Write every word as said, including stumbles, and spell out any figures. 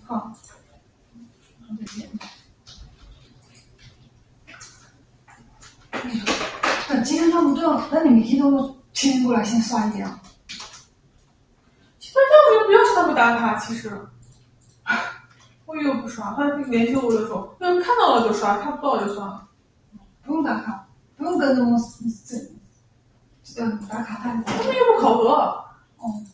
好，再见。那今天他们都要，那你每天都天天过来先刷一遍啊？ 其实要不要求他们打卡，其实我又不刷，他联系我的时候，要是看到了就刷，看不到就算了。 不用打卡，不用跟着我这这个打卡单。 他们又不考核。 哦。